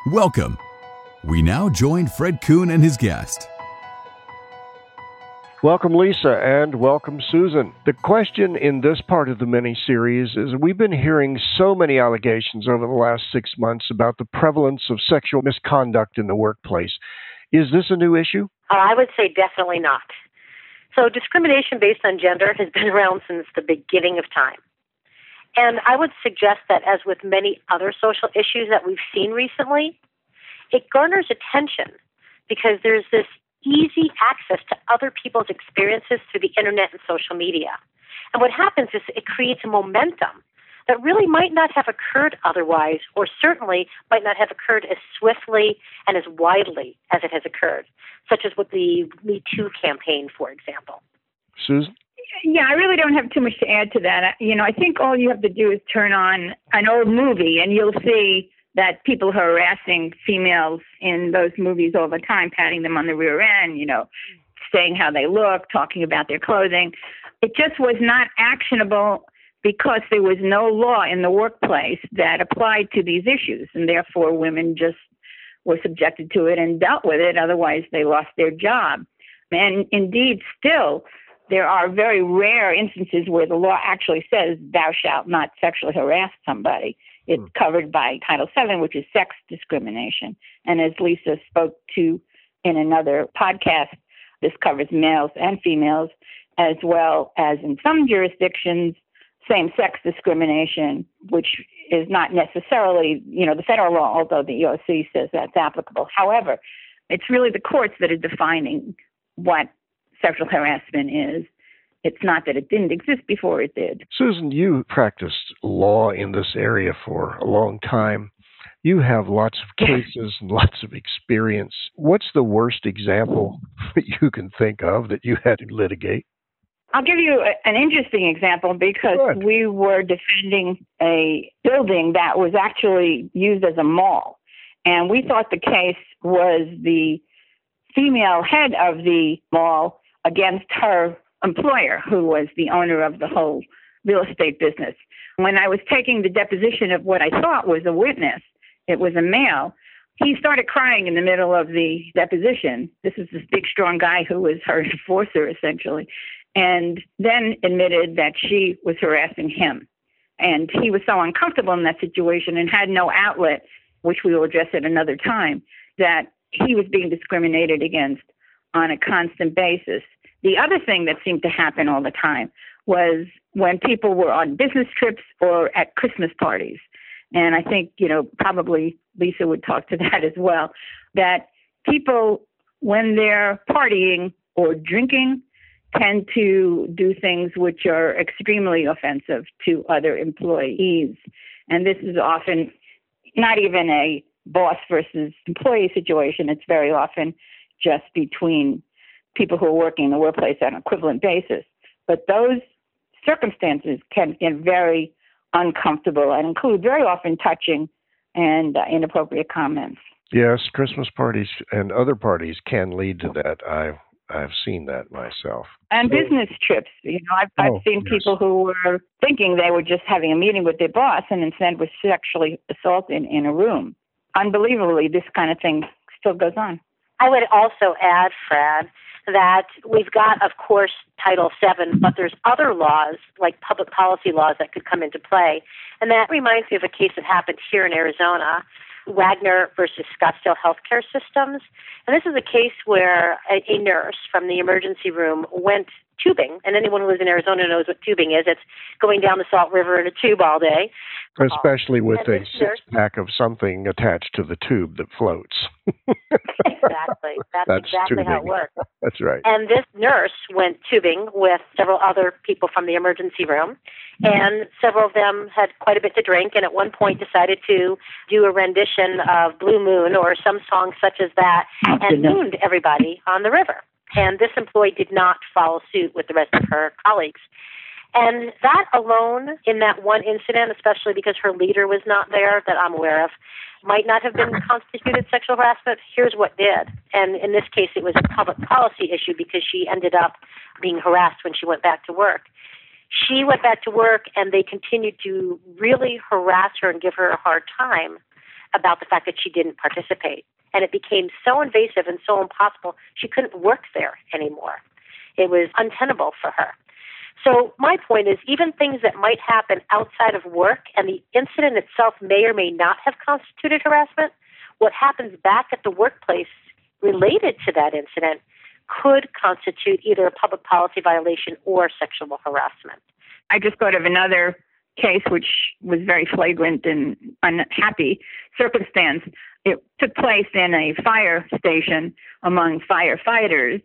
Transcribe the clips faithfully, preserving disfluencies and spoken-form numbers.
Welcome. We now join Fred Kuhn and his guest. Welcome, Lisa, and welcome, Susan. The question in this part of the mini-series is we've been hearing so many allegations over the last six months about the prevalence of sexual misconduct in the workplace. Is this a new issue? Uh, I would say definitely not. So discrimination based on gender has been around since the beginning of time. And I would suggest that, as with many other social issues that we've seen recently, it garners attention because there's this easy access to other people's experiences through the internet and social media. And what happens is it creates a momentum that really might not have occurred otherwise, or certainly might not have occurred as swiftly and as widely as it has occurred, such as with the Me Too campaign, for example. Susan? Yeah, I really don't have too much to add to that. You know, I think all you have to do is turn on an old movie and you'll see that people are harassing females in those movies all the time, patting them on the rear end, you know, saying how they look, talking about their clothing. It just was not actionable because there was no law in the workplace that applied to these issues, and therefore women just were subjected to it and dealt with it. Otherwise, they lost their job. And indeed, still, there are very rare instances where the law actually says thou shalt not sexually harass somebody. It's mm. covered by Title seven, which is sex discrimination. And as Lisa spoke to in another podcast, this covers males and females, as well as in some jurisdictions, same-sex discrimination, which is not necessarily, you know, the federal law, although the E O C says that's applicable. However, it's really the courts that are defining what sexual harassment is. It's not that it didn't exist before it did. Susan, you practiced law in this area for a long time. You have lots of cases and lots of experience. What's the worst example that you can think of that you had to litigate? I'll give you a, an interesting example because Good. We were defending a building that was actually used as a mall. And we thought the case was the female head of the mall against her employer, who was the owner of the whole real estate business. When I was taking the deposition of what I thought was a witness, it was a male, he started crying in the middle of the deposition. This is this big, strong guy who was her enforcer, essentially, and then admitted that she was harassing him. And he was so uncomfortable in that situation and had no outlet, which we will address at another time, that he was being discriminated against on a constant basis. The other thing that seemed to happen all the time was when people were on business trips or at Christmas parties. And I think, you know, probably Lisa would talk to that as well, that people, when they're partying or drinking, tend to do things which are extremely offensive to other employees. And this is often not even a boss versus employee situation. It's very often just between people who are working in the workplace on an equivalent basis. But those circumstances can get very uncomfortable and include very often touching and uh, inappropriate comments. Yes, Christmas parties and other parties can lead to that. I've I've seen that myself. And so, business trips. You know, I've, I've oh, seen yes. people who were thinking they were just having a meeting with their boss and instead was sexually assaulted in a room. Unbelievably, this kind of thing still goes on. I would also add, Fred, that we've got, of course, Title seven, but there's other laws, like public policy laws, that could come into play. And that reminds me of a case that happened here in Arizona, Wagner versus Scottsdale Healthcare Systems. And this is a case where a, a nurse from the emergency room went tubing, and anyone who lives in Arizona knows what tubing is. It's going down the Salt River in a tube all day. Especially with and a six-pack of something attached to the tube that floats. Exactly. That's, That's exactly tubing. how it works. That's right. And this nurse went tubing with several other people from the emergency room, and several of them had quite a bit to drink, and at one point decided to do a rendition of Blue Moon or some song such as that, and mooned everybody on the river. And this employee did not follow suit with the rest of her colleagues. And that alone, in that one incident, especially because her leader was not there, that I'm aware of, might not have been constituted sexual harassment. Here's what did. And in this case, it was a public policy issue because she ended up being harassed when she went back to work. She went back to work, and they continued to really harass her and give her a hard time about the fact that she didn't participate. And it became so invasive and so impossible, she couldn't work there anymore. It was untenable for her. So my point is, even things that might happen outside of work and the incident itself may or may not have constituted harassment, what happens back at the workplace related to that incident could constitute either a public policy violation or sexual harassment. I just thought of another case which was very flagrant and unhappy circumstance. It took place in a fire station among firefighters.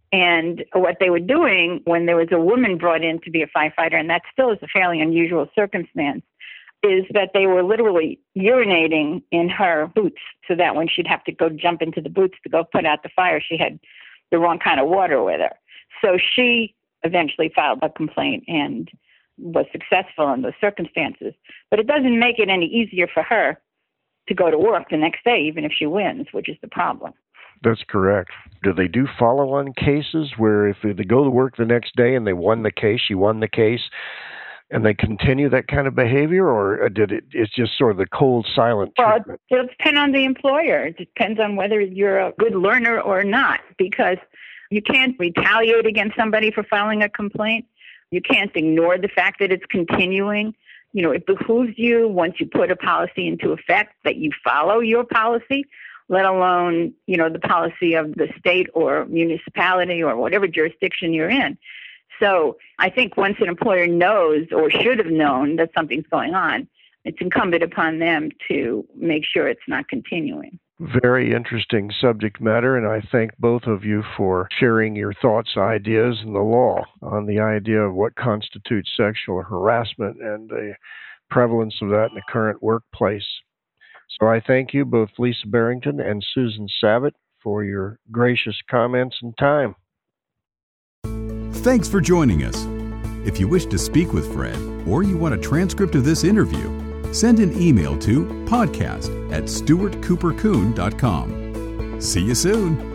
And what they were doing when there was a woman brought in to be a firefighter, and that still is a fairly unusual circumstance, is that they were literally urinating in her boots so that when she'd have to go jump into the boots to go put out the fire, she had the wrong kind of water with her. So she eventually filed a complaint and was successful in those circumstances. But it doesn't make it any easier for her to go to work the next day, even if she wins, which is the problem. That's correct. Do they do follow-on cases where if they go to work the next day and they won the case, she won the case, and they continue that kind of behavior, or did it? It's just sort of the cold, silent treatment? Well, it'll depend on the employer. It depends on whether you're a good learner or not, because you can't retaliate against somebody for filing a complaint. You can't ignore the fact that it's continuing. You know, it behooves you, once you put a policy into effect, that you follow your policy, let alone, you know, the policy of the state or municipality or whatever jurisdiction you're in. So I think once an employer knows or should have known that something's going on, it's incumbent upon them to make sure it's not continuing. Very interesting subject matter, and I thank both of you for sharing your thoughts, ideas, and the law on the idea of what constitutes sexual harassment and the prevalence of that in the current workplace. So I thank you, both Lisa Barrington and Susan Savitt, for your gracious comments and time. Thanks for joining us. If you wish to speak with Fred, or you want a transcript of this interview, send an email to podcast at stewart cooper coon dot com. See you soon.